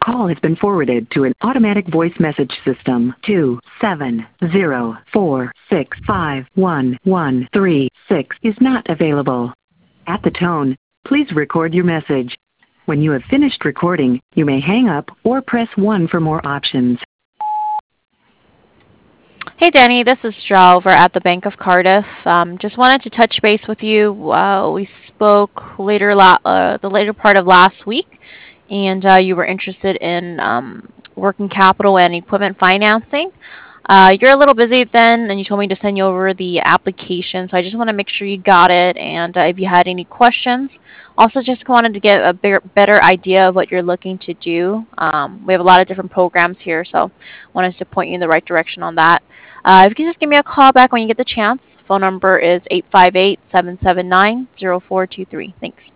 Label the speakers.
Speaker 1: call has been forwarded to an automatic voice message system. 27046511136 is not available. At the tone, please record your message. When you have finished recording, you may hang up or press 1 for more options.
Speaker 2: Hey Danny, this is Jo over at the Bank of Cardiff. Just wanted to touch base with you. We spoke the later part of last week, and you were interested in working capital and equipment financing. You're a little busy then, and you told me to send you over the application, so I just want to make sure you got it, and if you had any questions. Also, just wanted to get a better idea of what you're looking to do. We have a lot of different programs here, so wanted to point you in the right direction on that. If you can just give me a call back when you get the chance. Phone number is 858-779-0423. Thanks.